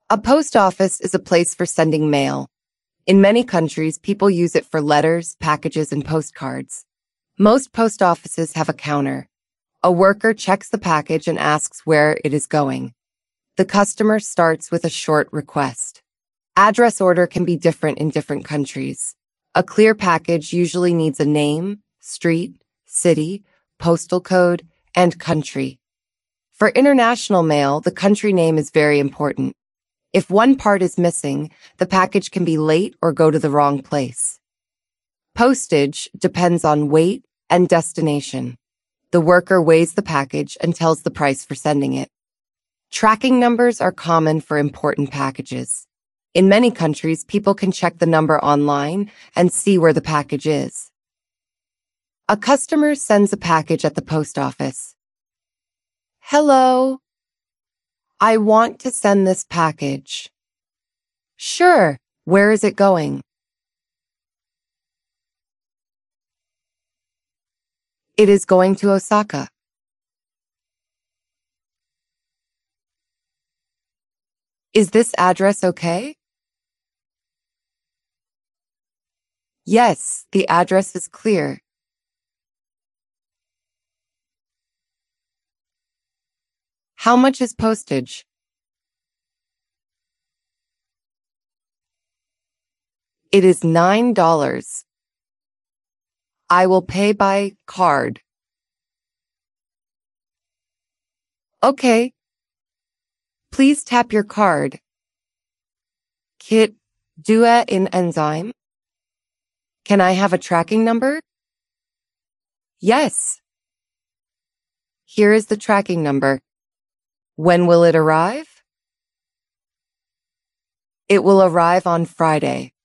A post office is a place for sending mail. In many countries, people use it for letters, packages, and postcards. Most post offices have a counter. A worker checks the package and asks where it is going. The customer starts with a short request. Address order can be different in different countries. A clear package usually needs a name, street, city, postal code, and country. For international mail, the country name is very important. If one part is missing, the package can be late or go to the wrong place. Postage depends on weight and destination. The worker weighs the package and tells the price for sending it. Tracking numbers are common for important packages. In many countries, people can check the number online and see where the package is. A customer sends a package at the post office. Hello. I want to send this package. Sure. Where is it going? It is going to Osaka. Is this address okay? Yes, the address is clear. How much is postage? It is $9. I will pay by card. Okay. Please tap your card. Kit dua in enzyme? Can I have a tracking number? Yes. Here is the tracking number. When will it arrive? It will arrive on Friday.